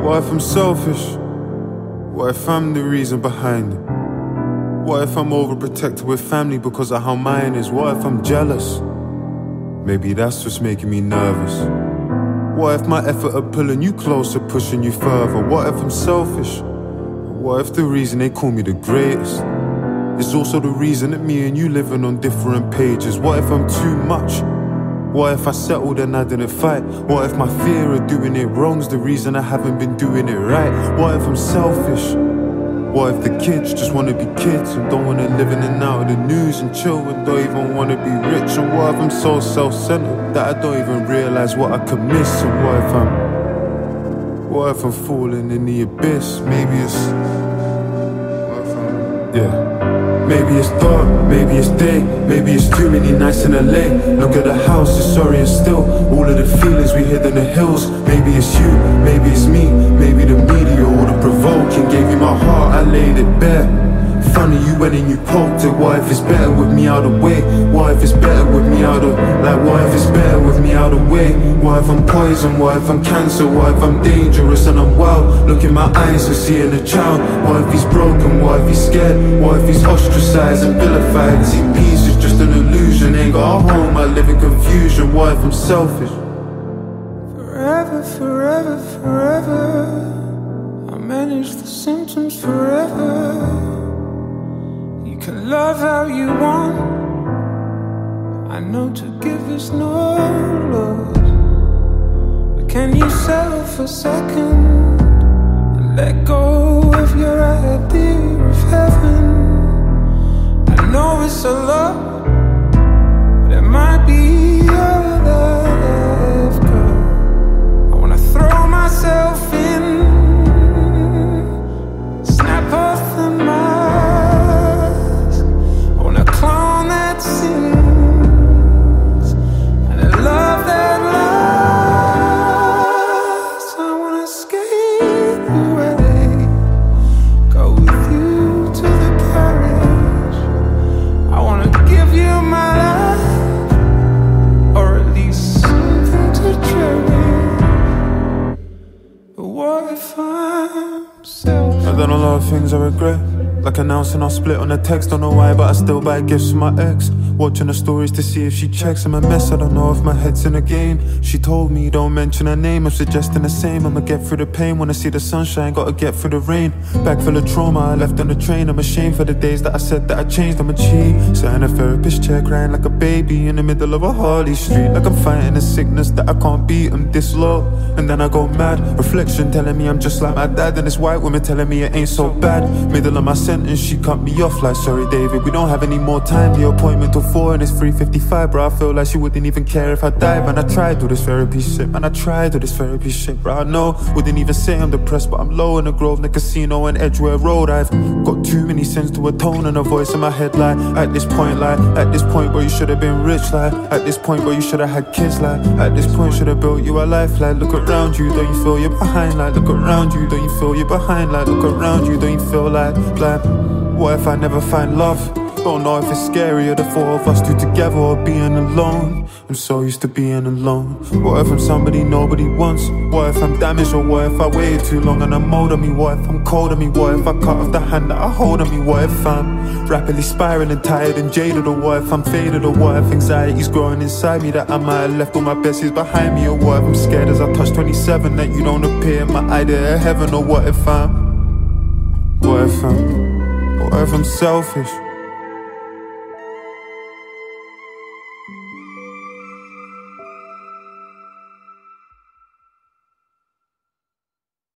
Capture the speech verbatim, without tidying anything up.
What if I'm selfish? What if I'm the reason behind it? What if I'm overprotected with family because of how mine is? What if I'm jealous? Maybe that's what's making me nervous. What if my effort at pulling you closer, pushing you further? What if I'm selfish? What if the reason they call me the greatest is also the reason that me and you living on different pages? What if I'm too much? What if I settled and I didn't fight? What if my fear of doing it wrong's the reason I haven't been doing it right? What if I'm selfish? What if the kids just wanna be kids and don't wanna live in and out of the news and chill and don't even wanna be rich? And what if I'm so self-centered that I don't even realize what I could miss? And what if I'm, what if I'm falling in the abyss? Maybe it's, what if I'm, yeah. Maybe it's dark, maybe it's day, maybe it's too many nights in L A. Look at the house, it's sorry and still all of the feelings we hid in the hills. Maybe it's you, maybe it's me, maybe the media or the provoking. Gave you my heart, I laid it bare. Funny you went and you poked it. What if it's better with me out of the way? What if it's better with me out of, like what if it's better with me out of the way? What if I'm poison? What if I'm cancer? What if I'm dangerous and I'm wild? Look in my eyes and seeing a child. What if he's broken? What if he's scared? What if he's ostracized and vilified? See, peace is just an illusion. Ain't got a home, I live in confusion. What if I'm selfish? Forever, forever, forever I manage the symptoms forever. You can love how you want. I know to give is no loss. But can you settle for a second and let go of your idea of heaven? I know it's a lot, but it might be all I've got. I wanna throw myself in, snap off the mask. Clown that sings and a love that lasts. I wanna skate away, go with you to the parish. I wanna give you my life, or at least something to cherish. But what if I'm selfish? I've done a lot of things I regret, like announcing I'll split on a text. Don't know why, but I still buy gifts for my ex. Watching her stories to see if she checks. I'm a mess, I don't know if my head's in a game. She told me don't mention her name, I'm suggesting the same. I'ma get through the pain, wanna see the sunshine, gotta get through the rain. Bag full of trauma, I left on the train. I'm ashamed for the days that I said that I changed. I'm a cheat, sat in a therapist chair crying like a baby in the middle of a Harley Street. Like I'm fighting a sickness that I can't beat, I'm this low. And then I go mad, reflection telling me I'm just like my dad. And this white woman telling me it ain't so bad. Middle of my sentence, she cut me off like, sorry David, we don't have any more time. The appointment till four and it's three fifty-five, bro. I feel like she wouldn't even care if I died. Man, I tried all this therapy shit, man, I tried all this therapy shit, bro. I know, wouldn't even say I'm depressed, but I'm low in the Grosvenor Casino and Edgware Road. I've got too many sins to atone and a voice in my head like, at this point, like, at this point, bro, you should have been rich, like, at this point, bro, you should have had kids, like, at this point, should have built you a life, like, look around you, don't you feel you're behind, like, look around you, don't you feel you're behind, like, look around you, don't you feel like, like, what if I never find love? Don't know if it's scarier, the four of us two together or being alone. I'm so used to being alone. What if I'm somebody nobody wants? What if I'm damaged, or what if I waited too long and I'm old on me? What if I'm cold on me? What if I cut off the hand that I hold on me? What if I'm rapidly spiraling, tired and jaded? Or what if I'm faded? Or what if anxiety's growing inside me that I might have left all my besties behind me? Or what if I'm scared as I touch twenty-seven that you don't appear in my idea of heaven? Or what if I'm, what if I'm, what if I'm selfish?